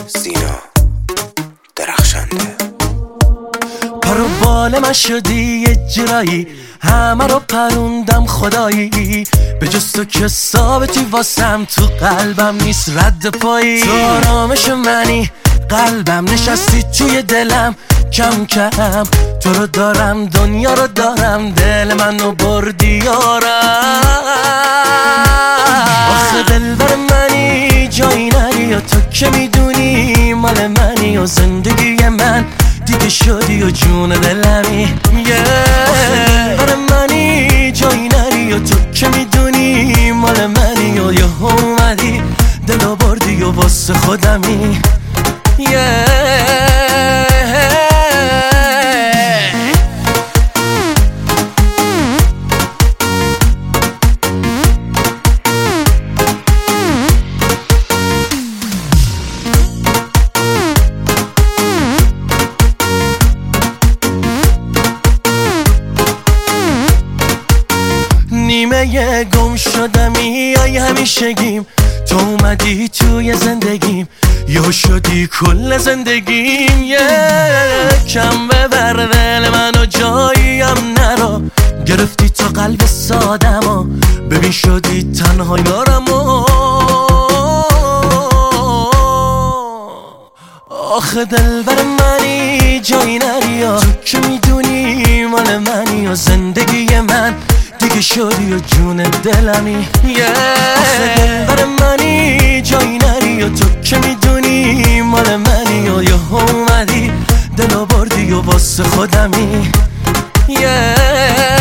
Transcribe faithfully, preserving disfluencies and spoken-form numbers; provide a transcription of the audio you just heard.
سینا درخشنده. پرو بال من شدی یه جرایی، همه رو پروندم خدایی، به جز تو که ثابتی واسم تو قلبم نیست رد پایی. تو آرامش منی، قلبم نشستی توی دلم، کم کم تو رو دارم دنیا رو دارم، دل منو بردی یارم. آخه دلبر منی جایی نری و تو که میدونی مال منی و زندگی من دیگه شدی و جون دلمی. آخه دلبر منی جایی نری و تو که میدونی مال منی و یه اومدی دلو بردی و واسه خودمی. نیمه گم شدمی ای همیشگیم، تو اومدی توی زندگیم یا شدی کل زندگیم. یکم ببر دل منو جاییم نرا، گرفتی تو قلب سادمو، ببین شدی تنها یارمو. آخه دلبر منی جایی نری، تو که میدونی مال منی و زندگی من دیگه شدی و جون دلمی. آخه دلبر منی جایی نری و تو که میدونی مال منی و یه اومدی دلو بردی و واسه خودمی.